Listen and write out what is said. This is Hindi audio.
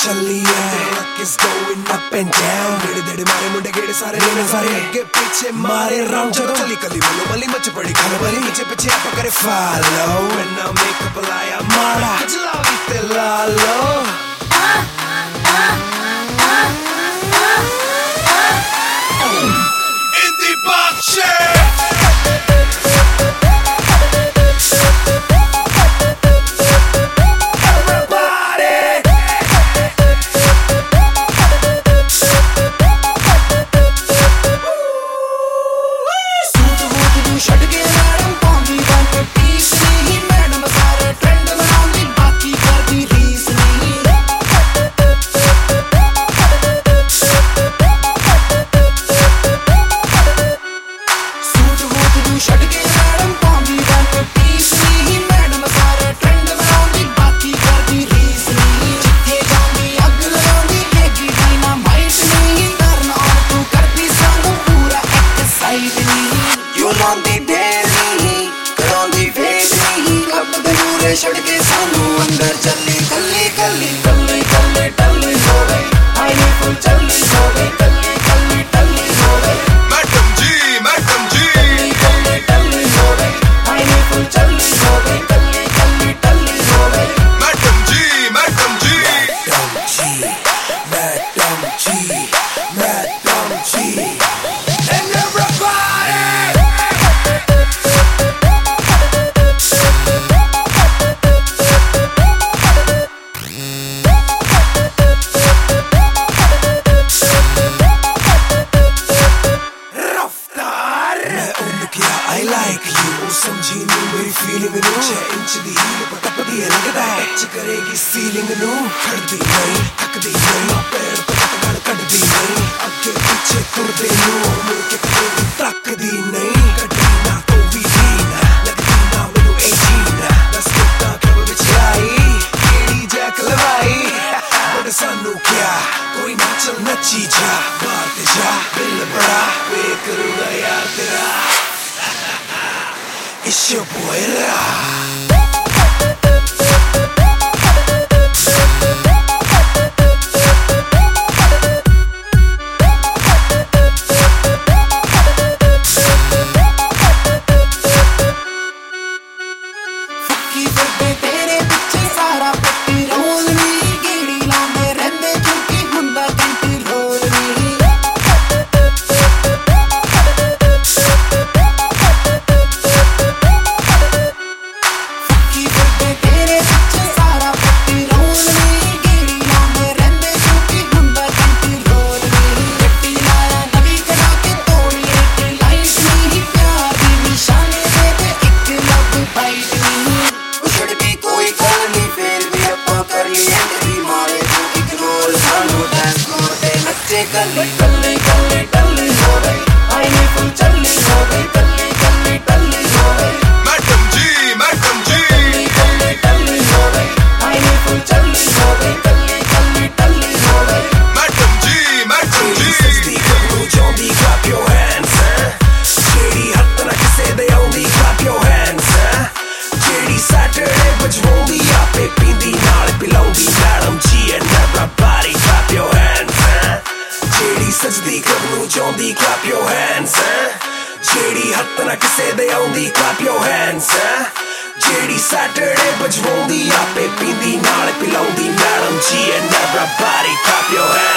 चली है, luck is going up and down। डेढ़ डेढ़ मारे मुंडे गेड़े सारे लेने सारे आगे पीछे मारे राउंड चलो चली कली मलो मली मच पड़ी खाने वाली पीछे पीछे आप करे follow when I make up लाया मारा चला बीते लालो in the box छड़ के सानू अंदर चली कल्ली कल्ली कल्ली कल्ली टल्ली हो गई आई फुल चल्ली हो गई कल्ली कल्ली टल्ली हो गई मैडम जी कल्ली कल्ली टल्ली हो गई आई फुल चल्ली हो गई कल्ली कल्ली टल्ली हो गई madam ji madam ji madam ji madam ji and everybody I like you समझी नहीं मेरी फीलिंग नू 6 इंच दी हील पर टपदी है लगदा है टच करेगी सीलिंग नू खड़दी नहीं थकदी नहीं पैर तो गड़ कटदी नहीं आगे पीछे तुरदे नू मुड़ के कभी तकदी नहीं कटी ना तो भी ना लगदी ना मैनू 18 दस कितना कब विच आई केड़ी जैक लवाई बड़े सानू क्या कोई ना चल नची जा बाहर ते जा बिल बड़ा वे करूंगा यार तेरा It's your boy Ra फक्की बड़े तेरे पीछे सारा पट्टी रोल नहीं गेड़ी लांदे रहंदे क्योंकि हुंदा कंट्रोल नहीं कल्ली कल्ली कल्ली टल्ली हो गई आई फुल चल्ली हो गई कल्ली कल्ली टल्ली हो गई मैडम जी कल्ली कल्ली टल्ली हो गई आई फुल चल्ली हो गई कल्ली कल्ली टल्ली हो गई मैडम जी सस्ती करू जोंदी clap your hands जेडी हत्थ ना किसे दे आउंदी clap your hands जेडी सैटरडे बजवाउंदी आपे पींदी नाल पिलाउंदी madam ji and everybody clap your hands जेड़ी सजदी कबनू चाहंदी clap your hands जेड़ी हत्थ ना किसे दे आउंदी clap your hands जेड़ी सैटरडे बजवाउंदी आपे पींदी नाल पिलाउंदी madam ji and everybody clap your hands